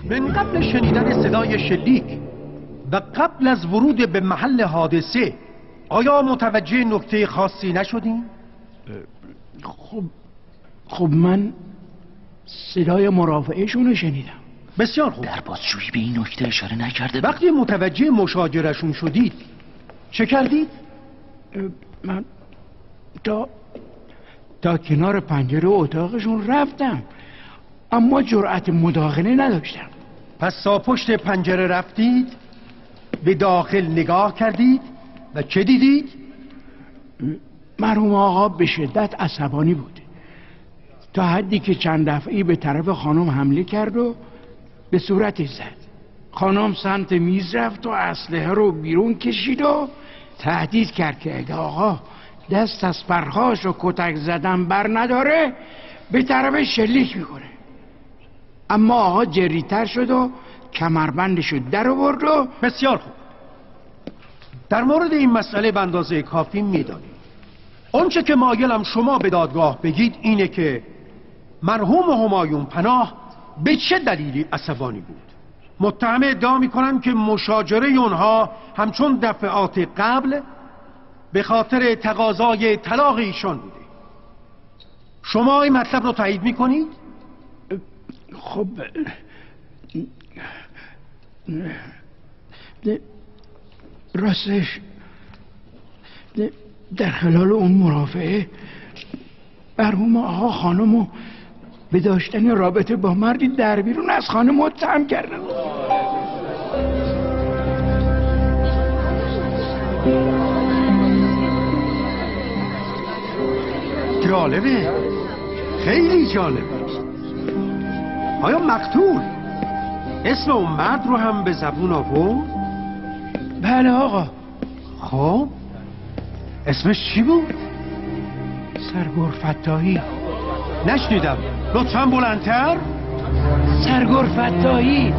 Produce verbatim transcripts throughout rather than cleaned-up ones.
من قبل شنیدن صدای شلیک و قبل از ورود به محل حادثه آیا متوجه نکته خاصی نشدین؟ خب خب من صدای مرافعهشون رو شنیدم. بسیار خوب. در بازجویی به این نکته اشاره نکرده. وقتی متوجه مشاجرشون شدید چه کردید؟ من تا تا کنار پنجره اتاقشون رفتم، اما جرأت مداخله نداشتم. پس تا پشت پنجره رفتید، به داخل نگاه کردید و چه دیدید؟ مرحوم آقا به شدت عصبانی بود، تا حدی که چند دفعی به طرف خانم حمله کرد و به صورتش زد. خانم سمت میز رفت و اسلحه رو بیرون کشید و تهدید کرد که اگه آقا دست از پرخاش و کتک زدن بر نداره به طرف شلیک میکنه. اما آقا جریتر شد و کمربندش رو در آورد و بسیار خوب. در مورد این مسئله به اندازه کافی میدانید. آنچه که مایلم شما به دادگاه بگید اینه که مرحوم همایون پناه به چه دلیلی عصبانی بود. متهم ادعا میکنن که مشاجره اونها همچون دفعات قبل به خاطر تقاضای طلاق ایشان بوده. شما این مطلب رو تایید میکنید؟ خب راستش در خلال اون مرافعه مرحوم آقا خانمو به داشتن رابطه با مردی در بیرون از خانه متهم کردن. جالبه، خیلی جالبه. آیا مقتول اسم اون مرد رو هم به زبون آورد؟ بله آقا. خب اسمش چی بود؟ سرگور فتاحی. نشنیدم، لطفاً بلندتر. سرگور فتاحی.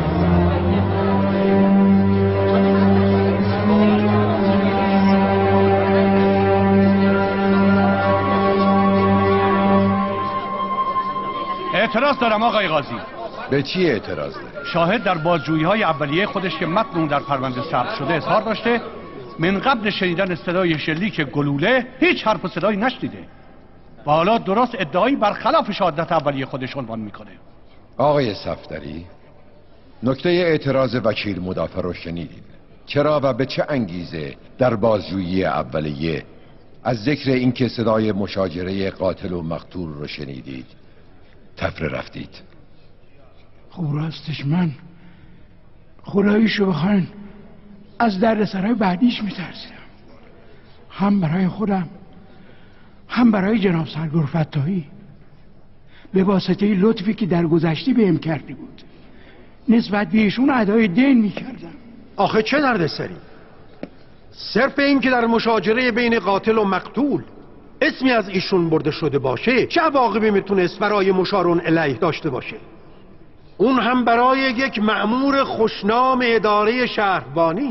اعتراض دارم آقای قاضی. به چی اعتراض داری؟ شاهد در بازجویی‌های اولیه خودش که متن اون در پرونده ثبت شده اظهار داشته من قبل شنیدن صدای شلیک گلوله هیچ حرف و صدایی نشنیده و حالا درست ادعایی برخلاف شهادت اولیه خودش عنوان میکنه. آقای صفدری، نکته اعتراض وکیل مدافع رو شنیدید. چرا و به چه انگیزه در بازجویی اولیه از ذکر اینکه صدای مشاجره قاتل و مقتول رو شنیدید تفره رفتید؟ خب راستش من خداییشو بخواین از دردسرای بعدیش میترسیدم، هم برای خودم هم برای جناب سرگور فتاحی، به واسطه لطفی که در گذشته بهم کردی بود. نسبت به ایشون ادای دین میکردم. آخه چه دردسری؟ صرف این که در مشاجره بین قاتل و مقتول اسمی از ایشون برده شده باشه چه عواقبی میتونست برای مشارون الیه داشته باشه؟ اون هم برای یک مأمور خوشنام اداره شهربانی.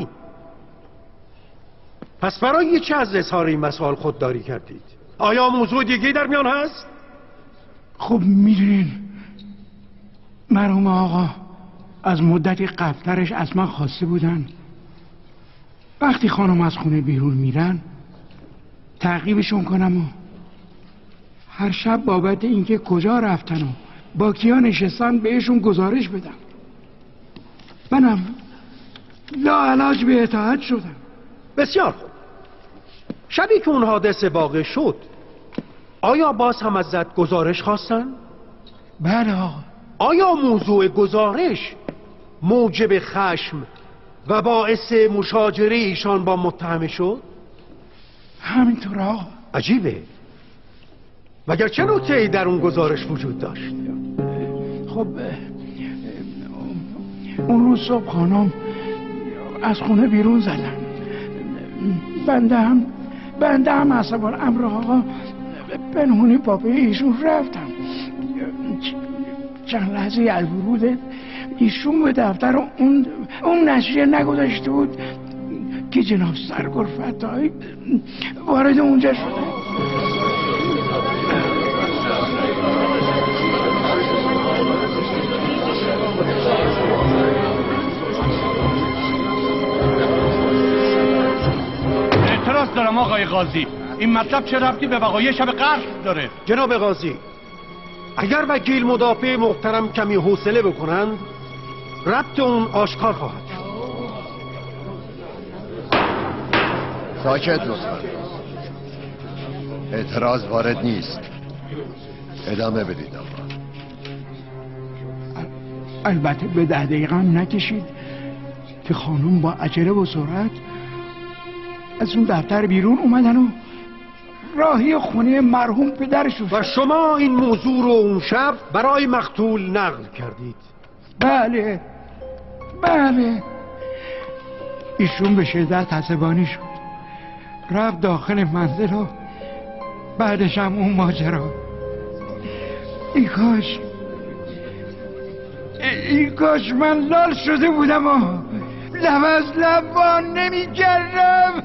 پس برای چه از اظهار این مسائل خودداری کردید؟ آیا موضوع دیگه در میان هست؟ خب میدونین مرحوم آقا از مدتی قبلترش از من خواسته بودن وقتی خانم از خونه بیرون میرن تعقیبشون کنم و هر شب بابت اینکه کجا رفتن و با کیا نشستن بهشون گزارش بدم. منم لاعلاج به اطاعت شدم. بسیار خوب. شبی که اون حادثه واقع شد آیا باز هم ازت گزارش خواستن؟ بله آقا. آیا موضوع گزارش موجب خشم و باعث مشاجره ایشان با متهم شد؟ همینطور آقا. عجیبه. مگر چه نکته‌ای در اون گزارش وجود داشت؟ خب اون روز صبح خانم از خونه بیرون زدن، بنده هم بنده هم عصبان امر آقا پنهونی پاپه ایشون رفتم. چند لحظه از ورود ایشون به دفتر اون اون نشریه نگذاشته بود که جناب سرگور فتاحی وارد اونجا شده. دارم آقای قاضی، این مطلب چه ربطی به وقایع شب قتل داره؟ جناب قاضی، اگر وکیل مدافع محترم کمی حوصله بکنند ربط اون آشکار خواهد شد. ساکت لطفا. اعتراض وارد نیست. ادامه بدید آقا. البته به ده دقیقه هم نکشید که خانم با عجله و سرعت از اون دفتر بیرون اومدن و راهی خونه مرحوم پدرشون. و شما این موضوع رو اون شب برای مقتول نقل کردید؟ بله بله. ایشون به شدت عصبانی شد، رفت داخل منزل و بعدش هم اون ماجرا. ای کاش ای کاش من لال شده بودم و لب از لب وان نمی کردم.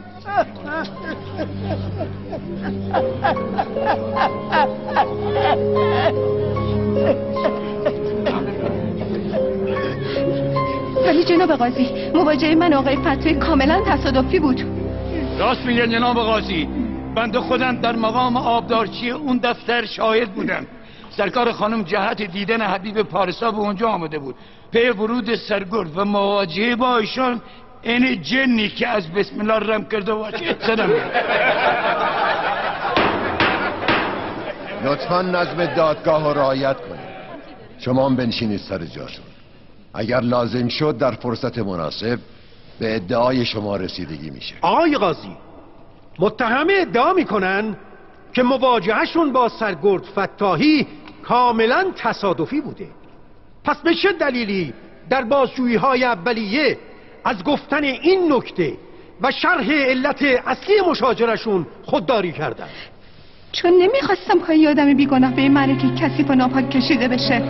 ولی جناب قاضی، مواجهه من آقای فتوی کاملا تصادفی بود. راست میگه جناب قاضی، بنده خودم در مقام آبدارچی اون دفتر شاهد بودم. سرکار خانم جهت دیدن حبیب پارسا به اونجا آمده بود. پی ورود سرگرد و مواجهه با ایشان این جنی که از بسم الله رم کرده باشه زدم. لطفا نظم دادگاه رو رعایت کنید. شما هم بنشینید سر جاتون. اگر لازم شد در فرصت مناسب به ادعای شما رسیدگی میشه. آقای قاضی، متهمه ادعا میکنن که مواجهشون با سرگرد فتاحی کاملا تصادفی بوده. پس به چه دلیلی در بازجویی های اولیه از گفتن این نکته و شرح علت اصلی مشاجرشون خودداری کردن؟ چون نمیخواستم پای آدم بیگناه به این معنی که کثیف و ناپاک کشیده بشه.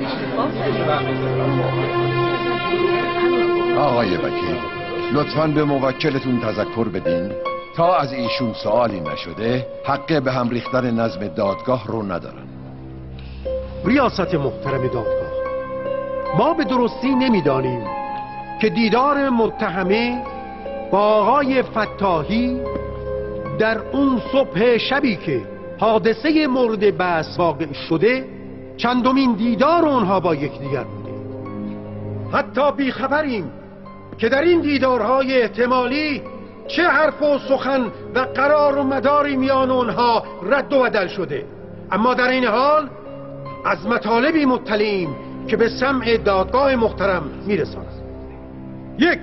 آقای وکیل، لطفاً به موکلتون تذکر بدین تا از ایشون سوالی نشده حق به هم ریختن نظم دادگاه رو ندارن. ریاست محترم دادگاه، ما به درستی نمیدانیم که دیدار متهمه با آقای فتاحی در اون صبح شبی که حادثه مورد بحث واقع شده چندمین دیدار اونها با یکدیگر بوده. حتی بیخبریم که در این دیدارهای احتمالی چه حرف و سخن و قرار و مداری میان اونها رد و بدل شده. اما در این حال از مطالبی مطلعیم که به سمع دادگاه محترم میرساند. یک،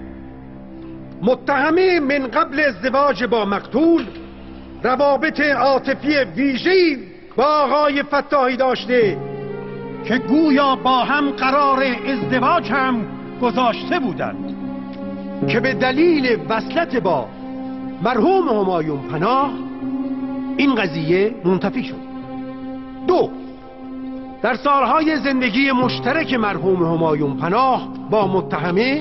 متهمه من قبل ازدواج با مقتول روابط عاطفی ویژه‌ای با آقای فتاحی داشته که گویا با هم قرار ازدواج هم گذاشته بودند که به دلیل وصلت با مرحوم همایون پناه این قضیه منتفی شد. دو، در سالهای زندگی مشترک مرحوم همایون پناه با متهمه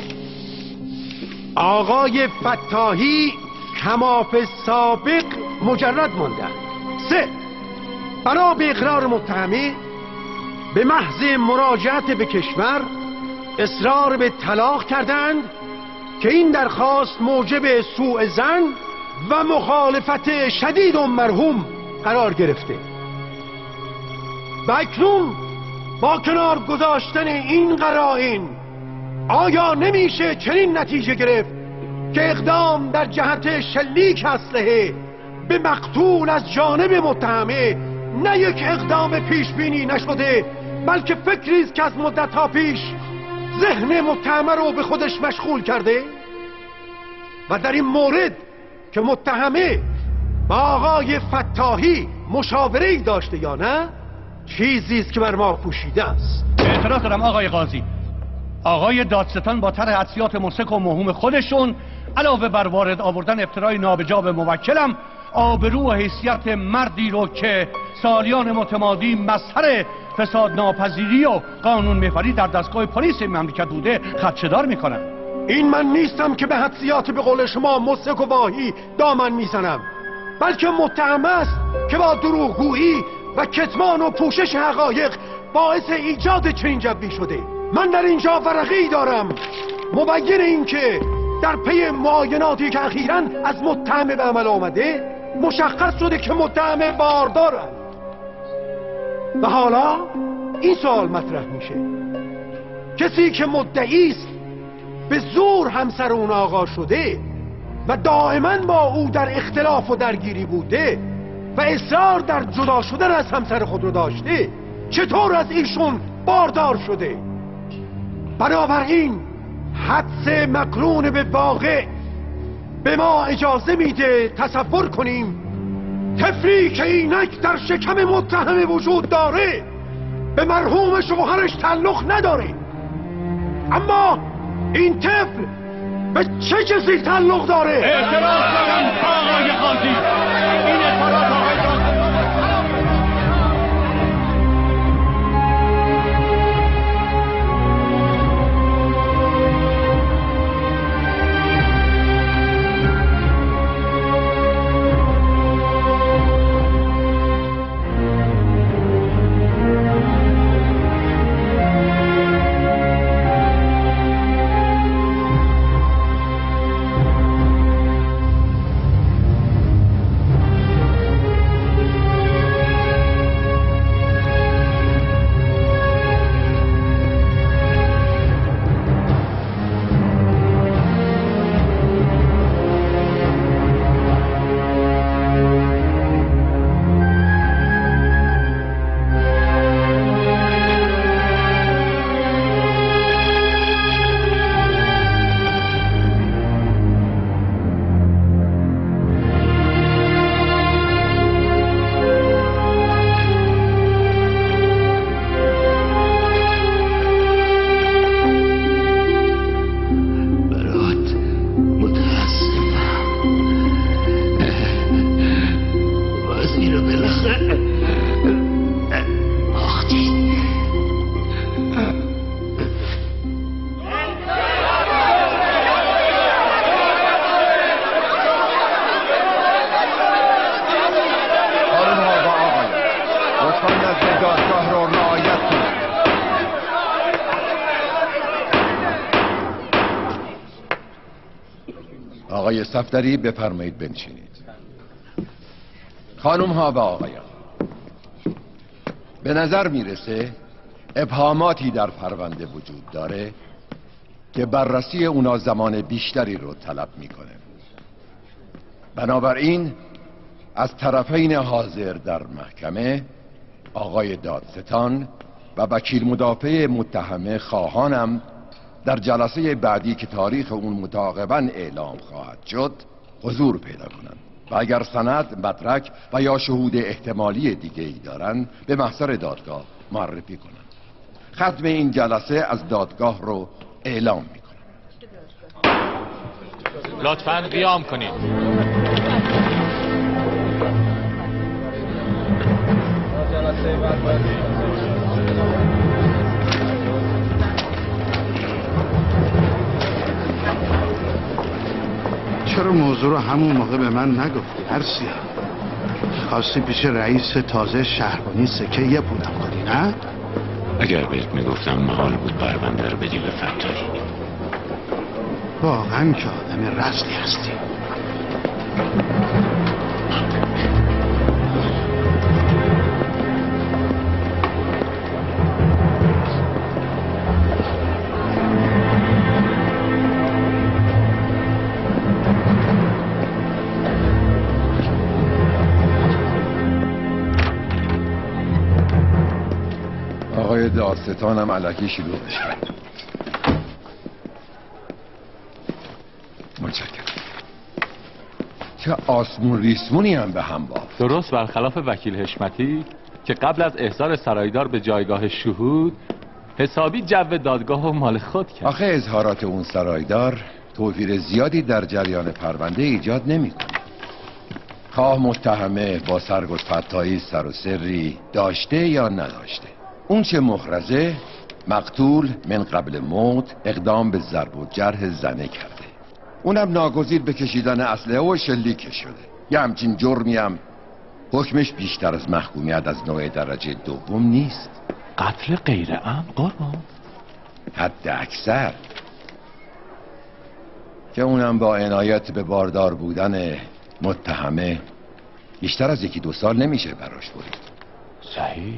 آقای فتاحی کما فی سابق مجرد مانده. سه، بنا به اقرار متهمه به محض مراجعت به کشور اصرار به طلاق کردند که این درخواست موجب سوء ظن و مخالفت شدید و مرحوم قرار گرفته. و اکنون با کنار گذاشتن این قرائن آیا نمیشه چنین نتیجه گرفت که اقدام در جهت شلیک اسلحه به مقتول از جانب متهمه نه یک اقدام پیش بینی نشده بلکه فکری است که از مدت‌ها پیش ذهن متهمه رو به خودش مشغول کرده؟ و در این مورد که متهمه با آقای فتاحی مشاوره‌ای داشته یا نه چیزی است که بر ما پوشیده است. اعتراض دارم آقای قاضی. آقای دادستان با طرح حدسیات مسلک و موهوم خودشون علاوه بر وارد آوردن افترای نابجا به موکلم آبرو و حیثیت مردی رو که سالیان متمادی مظهر فساد ناپذیری و قانون محوری در دستگاه پلیس مملکت بوده خدشه‌دار میکنم. این من نیستم که به حدسیات به قول شما مسلک و واهی دامن میزنم، بلکه متهم است که با دروغگویی و کتمان و پوشش حقایق باعث ایجاد چنین جوی شده. من در اینجا ورقه‌ای دارم مبین این که در پی معایناتی که اخیراً از متهم به عمل آمده مشخص شده که متهم باردارند. و حالا این سوال مطرح میشه، کسی که مدعی است به زور همسر اون آقا شده و دائما با او در اختلاف و درگیری بوده و اصرار در جدا شدن از همسر خود رو داشته، چطور از ایشون باردار شده؟ بنابراین حدس مقرون به واقع به ما اجازه میده تصور کنیم طفلی که اینک در شکم متهم وجود داره به مرحوم شوهرش تعلق نداره، اما این طفل به چه کسی تعلق داره؟ اعتراض دارم آقای قاضی، این اعتراض آقای قاضی. آقای صفدری بفرمایید بنشینید. خانم ها و آقایان، به نظر میرسه ابهاماتی در پرونده وجود داره که بررسی اونا زمان بیشتری رو طلب میکنه. بنابراین از طرفین حاضر در محکمه، آقای دادستان و وکیل مدافع متهمه خواهانم در جلسه بعدی که تاریخ اون متعاقباً اعلام خواهد شد حضور پیدا کنند و اگر سند، مدرک و یا شهود احتمالی دیگه ای دارن به محضر دادگاه معرفی کنند. ختم این جلسه از دادگاه رو اعلام میکنم. لطفاً قیام کنید. چرا موضوع رو همون موقع به من نگفتی ارسیا؟ خواستی پیش رئیس تازه شهربانی سکه یه پولم کنی نه؟ اگر بهت میگفتم محال بود پرونده رو بدی به فتاری. واقعا که آدم رزلی هستی. آقای دادستانم علکی شلوغش کرد. متشکرم. چه آسمون ریسمونی هم به هم با. درست برخلاف وکیل حشمتی که قبل از احضار سرایدار به جایگاه شهود حسابی جو دادگاه و مال خود کرد. آخه اظهارات اون سرایدار توفیر زیادی در جریان پرونده ایجاد نمی‌کنه. خواه متهمه با سرگز فتایی سر و سری داشته یا نداشته، اون چه مخرزه مقتول من قبل موت اقدام به ضرب و جرح زنه کرده، اونم ناگزیر به کشیدن اسلحه و شلیک شده. یه همچین جرمی هم حکمش بیشتر از محکومیت از نوع درجه دوم نیست. قتل غیر عمد قربان؟ حد اکثر. که اونم با عنایت به باردار بودن متهمه بیشتر از یکی دو سال نمیشه براش برید. صحیح.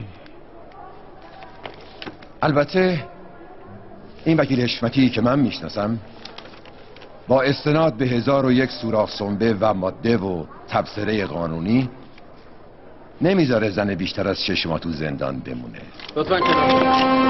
البته این وکیل حشمتی که من میشناسم با استناد به هزار و یک سوراخ سنبه و ماده و تبصره قانونی نمیذاره زن بیشتر از شش ماه تو زندان بمونه. لطفاً کنار.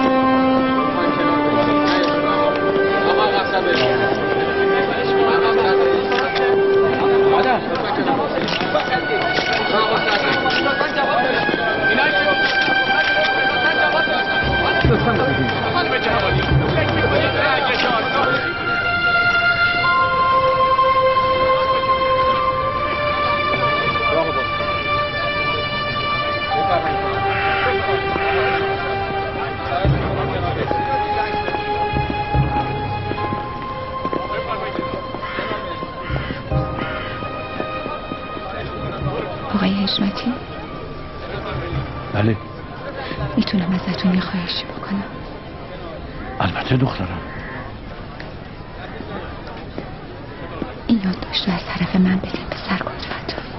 آقای حشمتی؟ بله. میتونم ازتون یه خواهشی بکنم؟ البته دخترم. این یادداشت رو از طرف من بدین به سرکوت.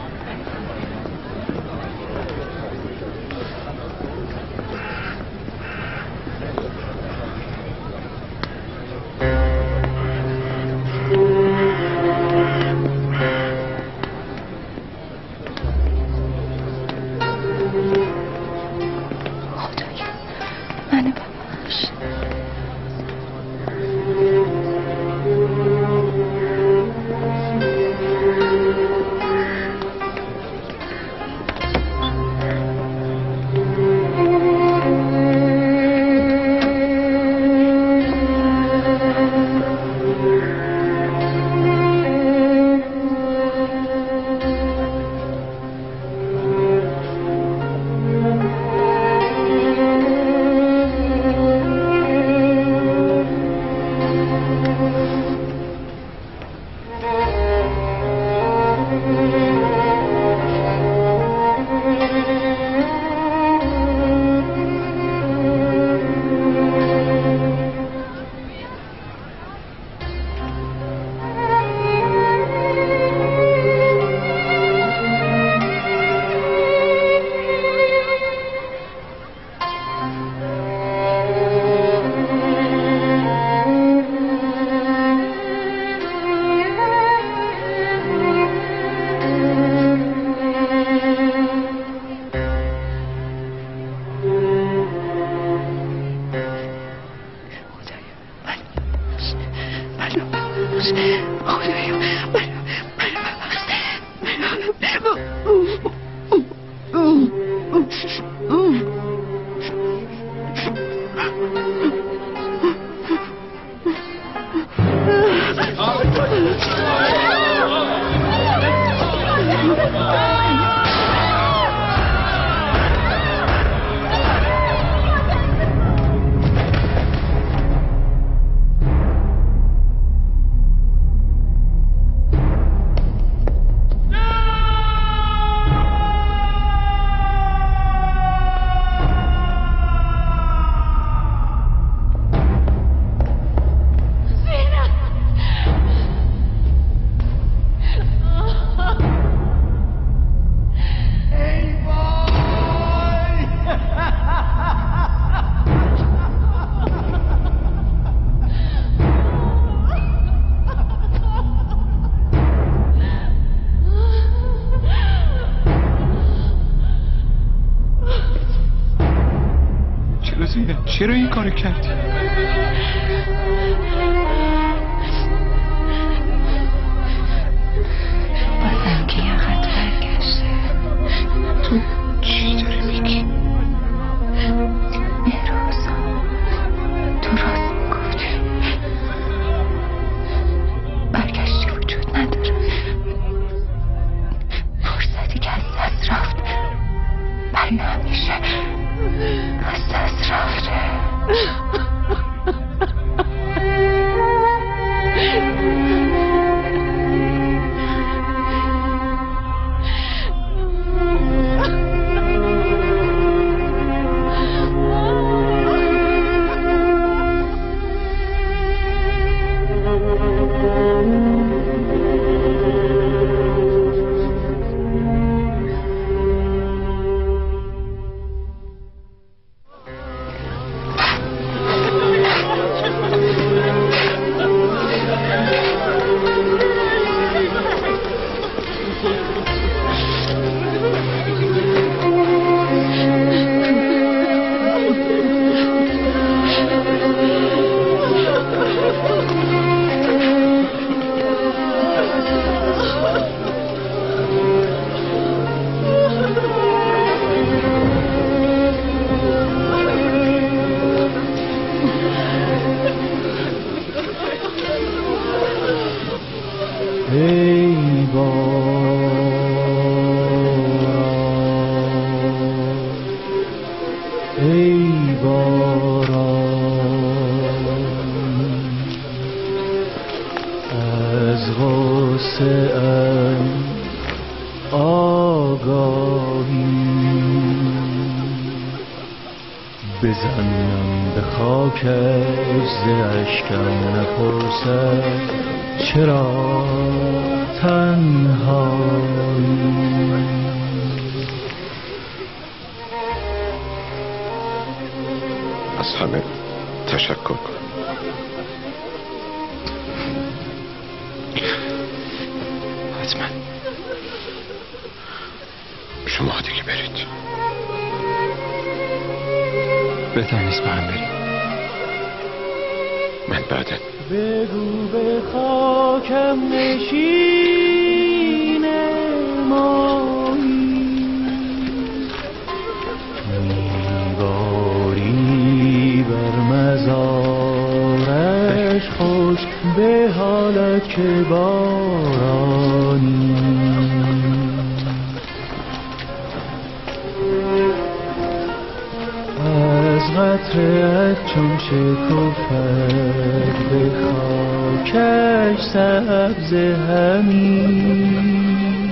چرا این کارو کردی؟ بازم که یه خط برگشته. تو چی داری میگی؟ مهروزا تو راست میگفتی. برگشتی وجود نداره. فرصتی که از دست رفت برای همیشه از دست رفته. ای باران از غصه ام آگاهی بزنم به خاکش ز اشکم نپرسد چرا تنهایی. از همه تشکر کنم. حتما شما دیگه برید. بهتر نیست با هم بریم. من بعدت بگو به خاکم نشین مایی میباری بر مزارش خوش به حالت که بارانی از قطرت چون شکفت به خاکش سبز همین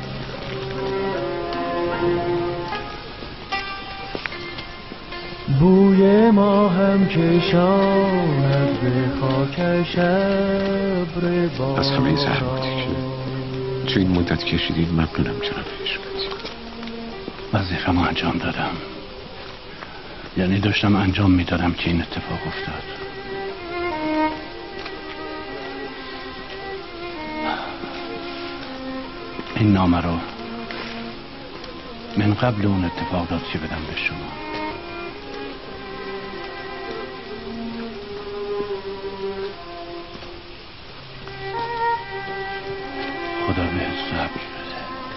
بوی ما هم کشاند به خاکش ابر باران. از همه زحماتی که تو این مدت کشیدید ممنونم جناب حشمتی. وظیفه‌مو انجام دادم، یعنی داشتم انجام میدادم که این اتفاق افتاد. این نامه رو من قبل اون اتفاق داد که بدم به شما. خدا به صبر بده.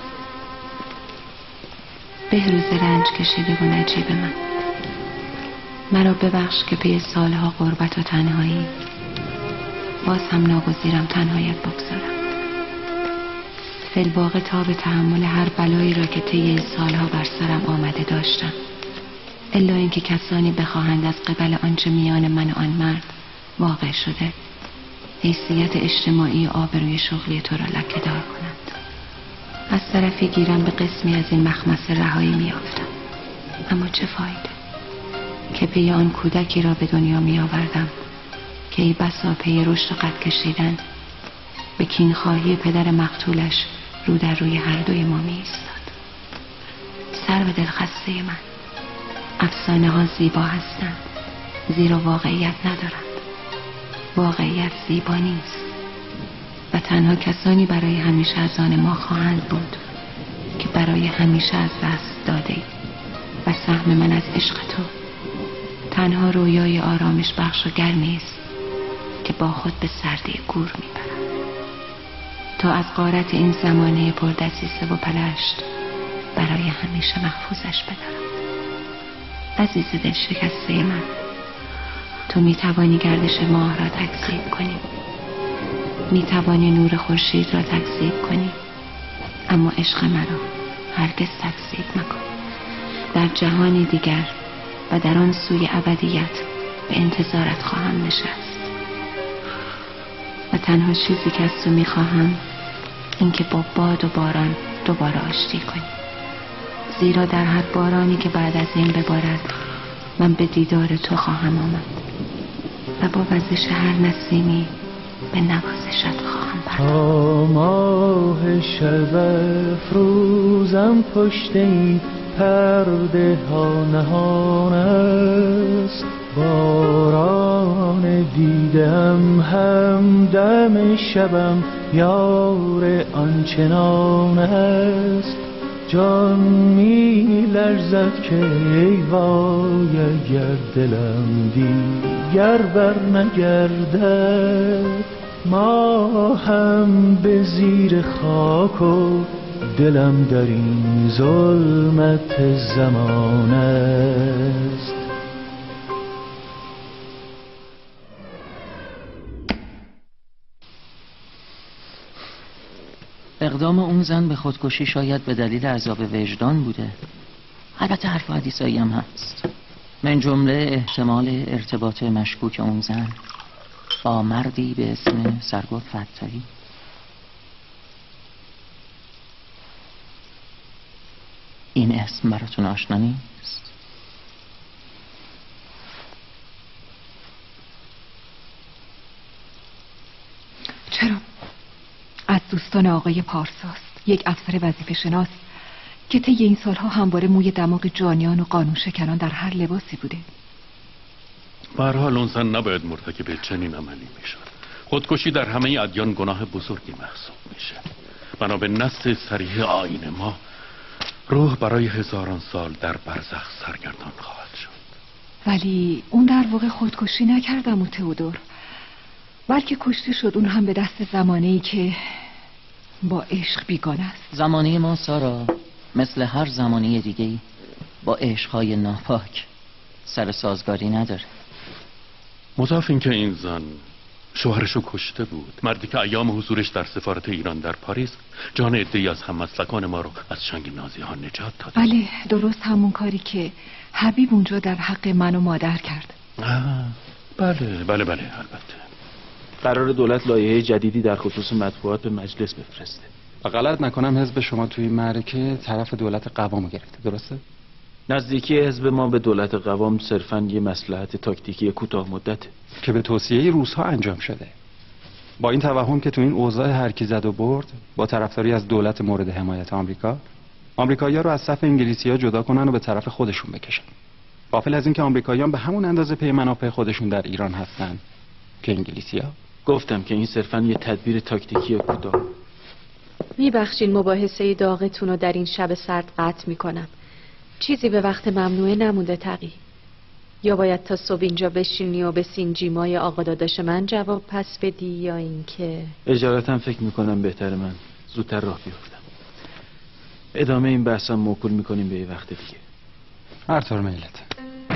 بهروز رنج کشیده و نجیب من، مرا ببخش که پی سالها غربت و تنهایی باز هم ناگزیرم تنهایت بگذارم. فی‌الواقع تا به تحمل هر بلایی را که طی این سالها بر سرم آمده داشتم، الا اینکه کسانی بخواهند از قبل آنچه میان من و آن مرد واقع شده حیثیت اجتماعی و آبروی شغلی تو را لکه‌دار کنند. از طرفی گیرم به قسمی از این مخمصه رهایی میافتم، اما چه فایده که پی آن کودکی را به دنیا می آوردم که ای بسا پی رشد و قد کشیدن به کینخواهی پدر مقتولش رو در روی هر دوی ما می ایستاد. سر به دل خسته من. افسانه ها زیبا هستند زیرا واقعیت ندارند. واقعیت زیبا نیست و تنها کسانی برای همیشه از آن ما خواهند بود که برای همیشه از دست داده ای و سهم من از عشق تو تنها رویای آرامش بخش و گرمی است که با خود به سردی گور میبرم تا از غارت این زمانه پردسیسه و پلشت برای همیشه محفوظش بدارم. عزیز دل شکسته من، تو میتوانی گردش ماه را تکذیب کنی، میتوانی نور خورشید را تکذیب کنی، اما عشق مرا هرگز تکذیب مکن. در جهانی دیگر و در آن سوی ابدیت به انتظارت خواهم نشست و تنها چیزی که از تو میخواهم این که با باد و باران دوباره آشتی کنی، زیرا در هر بارانی که بعد از این ببارد من به دیدار تو خواهم آمد و با وزش هر نسیمی به نوازشت خواهم پرداخت. تا ماه شب افروزم پشت این پرده ها نهان است، باران دیدم هم دم شبم یار آنچنان است. جان می لرزد که ای وای اگر دلم دیگر بر نگردد، ما هم به زیر خاک و دلم در این ظلمت زمان است. اقدام اون زن به خودکشی شاید به دلیل عذاب وجدان بوده. البته حرف حدیثایی هم هست. من جمله احتمال ارتباط مشکوک اون زن با مردی به اسم سرگل فتاحی. این اسم براتون آشنا نیست؟ چرا؟ از دوستان آقای پارساست، یک افسر وظیفه شناس که طی این سالها همواره موی دماغ جانیان و قانون شکنان در هر لباسی بوده. به هر حال اون زن نباید مرتکب چنین عملی میشد. خودکشی در همه ادیان گناه بزرگی محسوب میشه. بنا به نص صریح آیین ما، روح برای هزاران سال در برزخ سرگردان خواهد شد. ولی اون در واقع خودکشی نکردم و تئودور، بلکه کشته شد، اون هم به دست زمانه‌ای که با عشق بیگانه است. زمانه ما سارا مثل هر زمانه دیگه‌ای با عشق‌های ناپاک سر سازگاری نداره. مضاف این که این زن شوهرشو کشته بود، مردی که ایام حضورش در سفارت ایران در پاریس جان عده‌ای از هم‌مسلکان ما رو از چنگ نازی‌ها نجات داد. بله، درست همون کاری که حبیب اونجا در حق من و مادر کرد. آه، بله بله بله البته. قرار دولت لایحه جدیدی در خصوص مطبوعات به مجلس بفرسته. و غلط نکنم حزب شما توی معرکه طرف دولت قوام گرفته، درسته؟ نزدیکی حزب ما به دولت قوام صرفاً یه مصلحت تاکتیکی کوتاه مدته که به توصیه روس‌ها انجام شده. با این توهم که تو این اوضاع هر کی زد و برد با طرفداری از دولت مورد حمایت آمریکا، آمریکایی‌ها رو از صف انگلیسی‌ها جدا کنن و به طرف خودشون بکشن. غافل از این که آمریکاییان به همون اندازه پی منافع خودشون در ایران هستن که انگلیسی‌ها. گفتم که این صرفاً یه تدبیر تاکتیکی کوتاه. میبخشین مباحثه داغتون رو در این شب سرد قطع میکنم. چیزی به وقت ممنوعه نمونده تقی. یا باید تا صبح اینجا بشینی و به سینجیمای آقا داداش من جواب پس بدی، یا اینکه اجالتا فکر میکنم بهتر من زودتر راه بیفتم. ادامه این بحثم موکول میکنیم به یه وقت دیگه. هر طور میلت.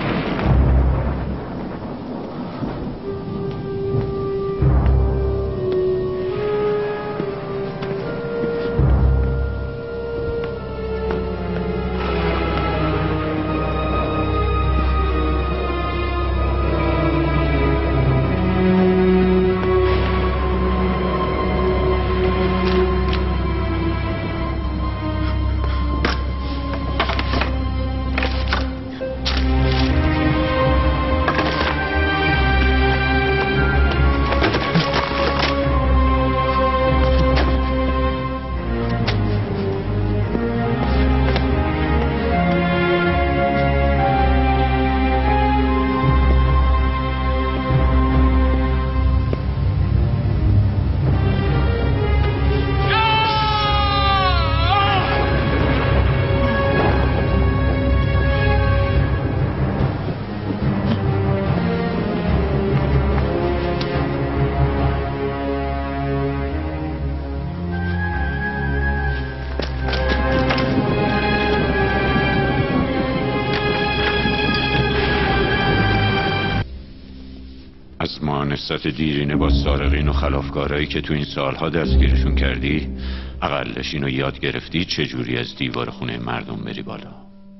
نسبت دیرینه با سارقین و خلافکارایی که تو این سالها دستگیرشون کردی، اقلش اینو یاد گرفتی چجوری از دیوار خونه مردم بری بالا.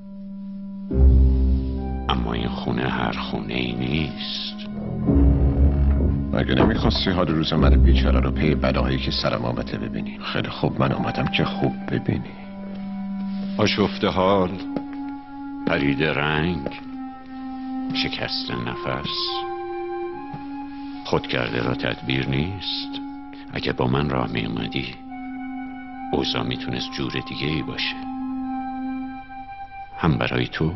اما این خونه هر خونه ای نیست. مگه نمیخواستی حال روز من بیچاره رو پی بلایی که سرم آمده ببینی؟ خیلی خوب، من آمدم که خوب ببینی. آشفته حال، پرید رنگ، شکست نفس. خود کرده را تدبیر نیست. اگه با من راه می اومدی اوضاع میتونست جور دیگه ای باشه، هم برای تو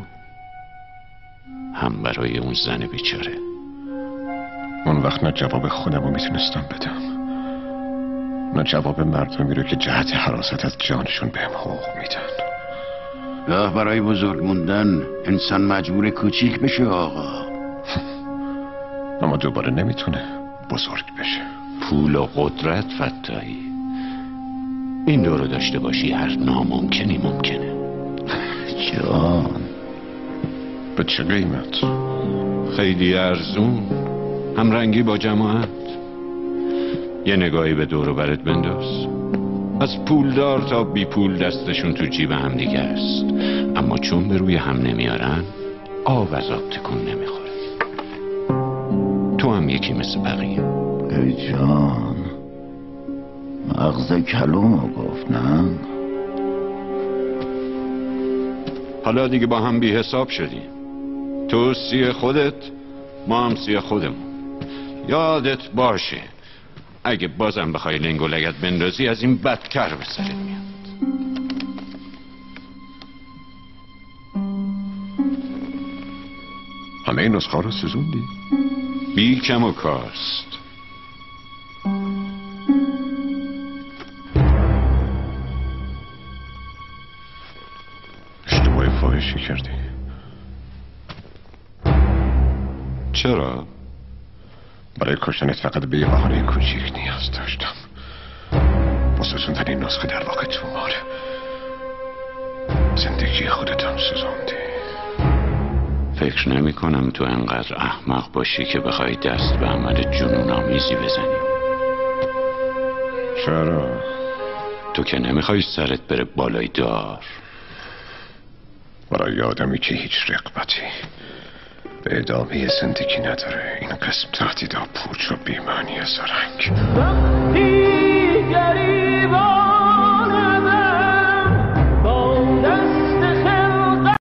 هم برای اون زن بیچاره. اون وقت نه جواب خودم رو میتونستم بدم، نه جواب مردمی رو که جهت حراست از جانشون بهم حقوق میدن. گاه برای بزرگ موندن انسان مجبور کوچیک بشه آقا. اما دوباره نمیتونه بزرگ بشه. پول و قدرت فتاحی، این دو رو داشته باشی هر ناممکنی ممکنه. جان به چه قیمت؟ خیلی ارزون، همرنگی با جماعت. یه نگاهی به دور و برت بنداز. از پولدار تا بی پول دستشون تو جیب هم دیگه است، اما چون به روی هم نمیارن آب از آب تکون نمیخوره. تو هم یکی مثل بقیه. ای جان، مغز کلومو گفت نه؟ حالا دیگه با هم بی حساب شدیم. تو سی خودت، ما هم سی خودمون. یادت باشه اگه بازم بخوای لنگ و لگد بندازی از این بدتر به سرت میاد. همه این نسخه رو سوزوندی؟ بی کم و کاست. اشتباه فاحشی کردی. چرا؟ برای کشتنت فقط به یه بهانه کوچیک نیاز داشتم. با سوزوندن این نسخه در واقع تو ماره زندگی خودت هم سوزوندی. فکر نمی کنم تو انقدر احمق باشی که بخوای دست به عمل جنون آمیزی بزنی. چرا؟ تو که نمیخوای سرت بره بالای دار. برای آدمی که هیچ رغبتی به ادامه زندگی نداره این قسم تهدیدها پوچ و بی‌معنی زرنگ.